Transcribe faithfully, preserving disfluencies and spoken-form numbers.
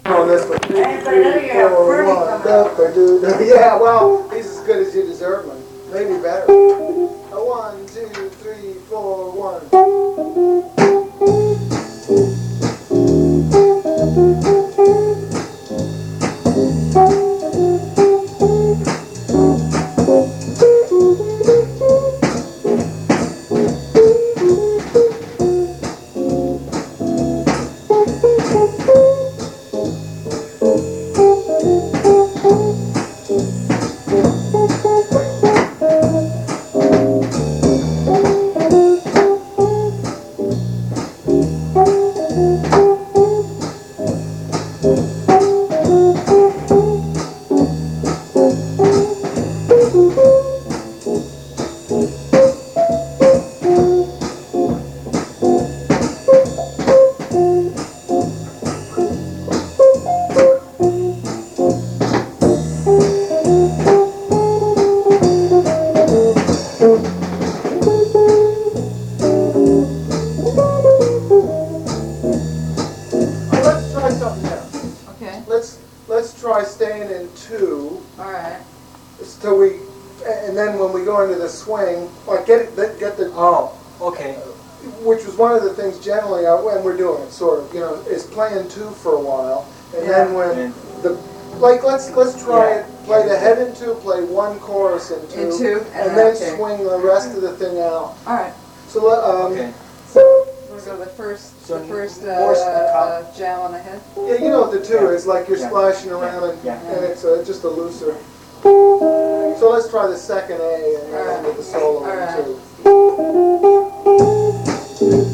On this one. Three, three, four, one. Da, da, do, da. Yeah, well, he's as good as you deserve him. Maybe better. A one, two, three, four, one. Swing, like get it, get the. Oh, okay. Which was one of the things generally, uh, when we're doing it, sort of, you know, is playing two for a while, and yeah. then when and the, like, let's let's try yeah. it. Play yeah. the head in two, play one chorus in two, in two and, and then okay. swing the rest of the thing out. All right. So let. Um, okay. So we're going to the first, so the first uh, uh, jam on the head. Yeah, you know what the two yeah. is like. You're yeah. splashing around, yeah. and, yeah. and it's uh, just a looser. So let's try the second A and then right. with the solo All in right. two.